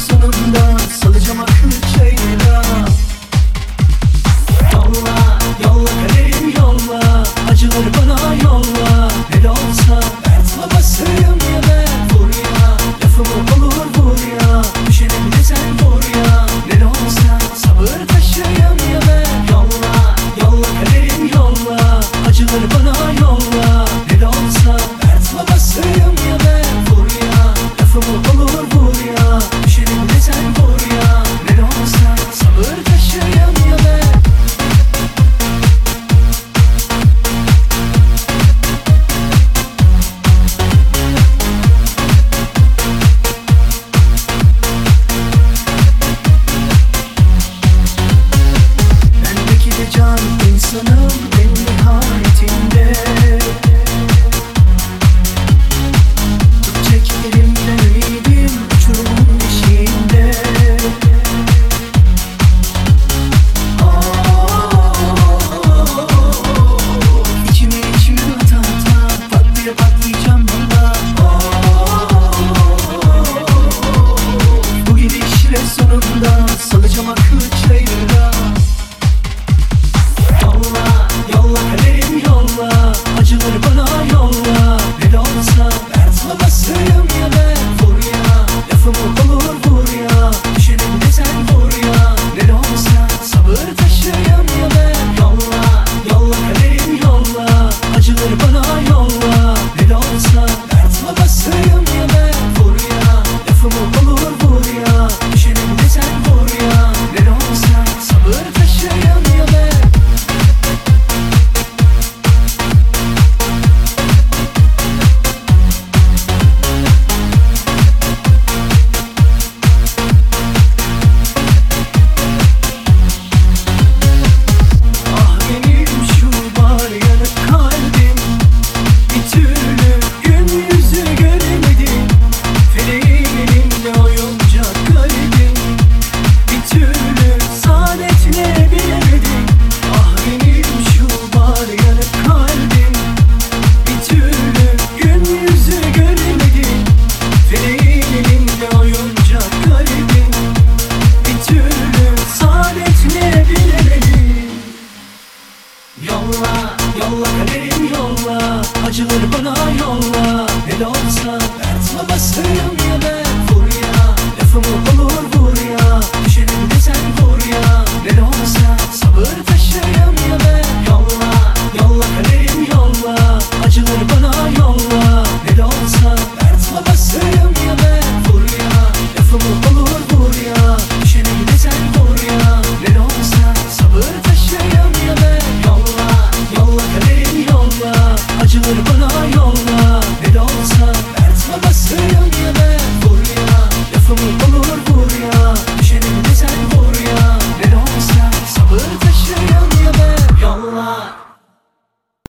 sonunda salacağım aklı çayına. Yolla, yolla kaderim yolla, acıları bana yolla. Ne de olsa dert babasıyım ya ben. Vur ya, lafımı olur vur ya, düşene bir de sen vur ya. Ne de olsa sabır taşıyım ya ben. Yolla, yolla kaderim yolla, acıları bana yolla. Ne de olsa dert babasıyım ya ben. Vur ya, lafımı olur vur ya, düşene bir de sen vur ya. Ne de olsa sabır taşıyım ya ben. Bendeki de can insanım en nihayetinde. Tutacak elimden ümidim uçurumun eşiğinde. İçime içime ata ata patlaya patlayacağım valla. Bu gidişle sonunda salacağım aklı çayıra. Yolla, yolla kaderim yolla, acıları bana yolla. Ne de olsa dert babasıyım ya ben. Vur ya, lafımı olur vur ya, düşene bir de sen vur ya. Ne de olsa sabır taşıyım ya ben. Yolla, yolla kaderim yolla, acıları bana yolla. Ne de olsa dert babasıyım ya ben. Vur ya, lafımı olur vur ya, düşene bir de sen vur ya. Ne de olsa sabır taşıyım ya ben. Ah benim şu var yanık kalbim, bir türlü gün yüzü göremedim. Feleğin elinde oyuncak garibim, bir türlü saadetine bilemedim. Ah benim şu var yanık kalbim, bir türlü gün yüzü göremedim. Feleğin elinde oyuncak garibim, bir türlü saadetine bilemedim. Yolla, yolla kaderim yolla, acıları bana yolla. Ne de olsa dert babasıyım ya ben. Vur ya, lafımı olur vur ya, düşene bir de sen vur ya. Ne de olsa sabır taşıyım ya ben. Yolla, yolla kaderim yolla, acıları bana yolla. Ne de olsa dert babasıyım ya ben. Vur ya, lafımı olur vur ya, düşene bir de sen vur ya.